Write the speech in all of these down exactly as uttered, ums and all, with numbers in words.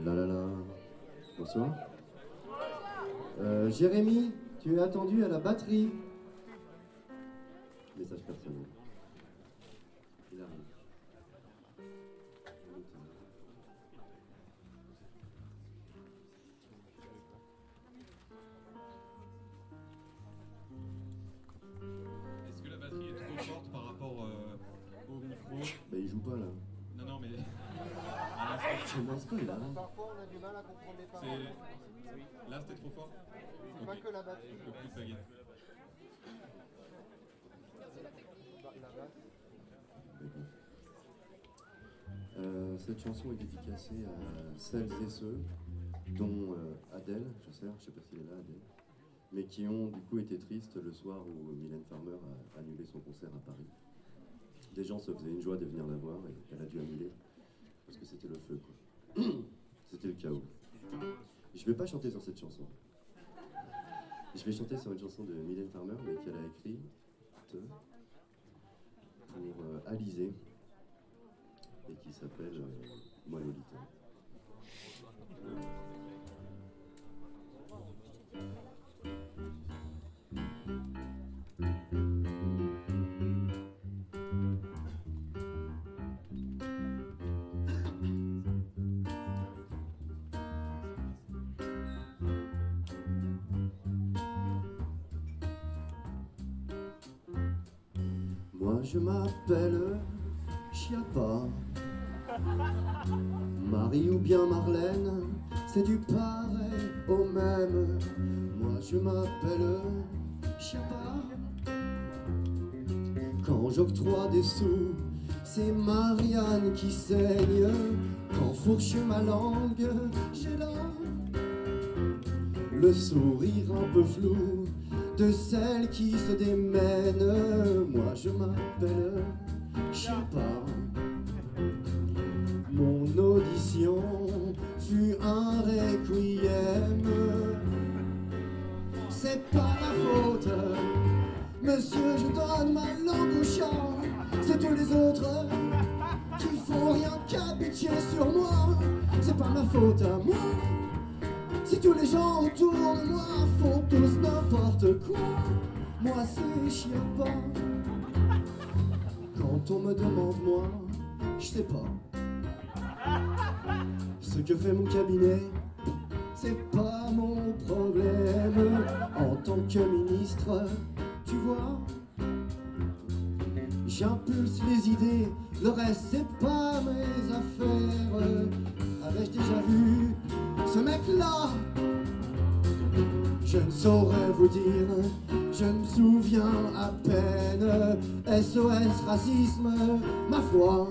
Là là là. Bonsoir. Euh, Jérémy, tu es attendu à la batterie. Message personnel. Il arrive. Est-ce que la batterie est trop forte par rapport euh, au micro? Bah il joue pas là. Non, non, mais... Commence pas là. Parfois on a du mal à comprendre les paroles. C'est... Là c'était trop fort? C'est pas que la batterie. Je peux plus paguer. La basse. D'accord. Euh, cette chanson est dédicacée à celles et ceux, dont euh, Adèle, je sais, je sais pas s'il est là, Adèle, mais qui ont du coup été tristes le soir où Mylène Farmer a annulé son concert à Paris. Des gens se faisaient une joie de venir la voir et elle a dû annuler parce que c'était le feu, quoi. C'était le chaos. Je vais pas chanter sur cette chanson. Je vais chanter sur une chanson de Mylène Farmer, mais qu'elle a écrite pour euh, Alizé et qui s'appelle euh, Moi Lolita. Moi je m'appelle Chiappa, Marie ou bien Marlène, c'est du pareil au même. Moi je m'appelle Chiappa. Quand j'octroie des sous, c'est Marianne qui saigne. Quand fourche ma langue, j'ai là le sourire un peu flou de celle qui se démène. Moi je m'appelle Chiappa. Mon audition fut un requiem. C'est pas ma faute, monsieur, je donne ma langue au chat. C'est tous les autres qui font rien qu'à pitié sur moi. C'est pas ma faute à moi si tous les gens autour de moi font tous n'importe quoi. Moi c'est Chiappa. Quand on me demande moi, je sais pas ce que fait mon cabinet, c'est pas mon problème. En tant que ministre, tu vois, j'impulse les idées, le reste c'est pas mes affaires. Avais-je déjà vu ce mec-là? Je ne saurais vous dire, je me souviens à peine. S O S racisme, ma foi.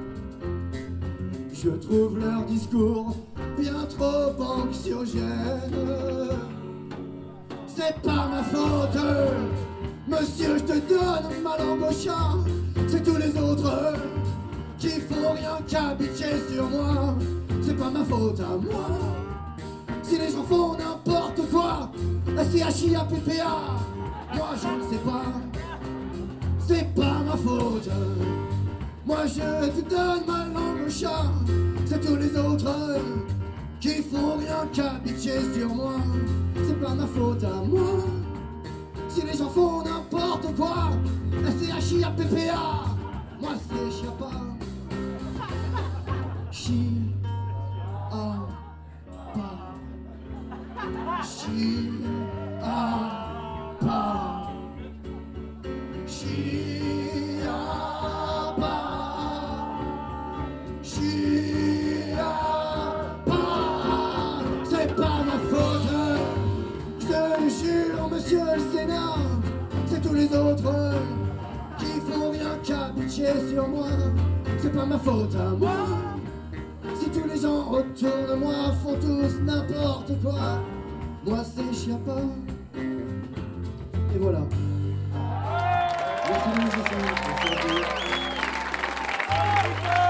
Je trouve leur discours bien trop anxiogène. C'est pas ma faute, monsieur, je te donne ma langue au chat. C'est tous les autres qui font rien qu'à bitcher sur moi. C'est pas ma faute à moi si les gens font n'importe quoi. S C H I A P P A, moi je ne sais pas. C'est pas ma faute. Moi je te donne ma langue au chat. C'est tous les autres qui font rien qu'à bitcher sur moi. C'est pas ma faute à moi si les gens font n'importe quoi. S C H I A P P A, moi c'est Chiappa. Chi a pas. Chi a pas. Chi a pas. Chi a pas. C'est pas ma faute, je te jure, monsieur le Sénat. C'est tous les autres qui font rien qu'à bitcher sur moi. C'est pas ma faute à moi si tous les gens autour de moi font tous n'importe quoi. Moi c'est Chiappa. Et voilà. Merci de nous. Merci à tous.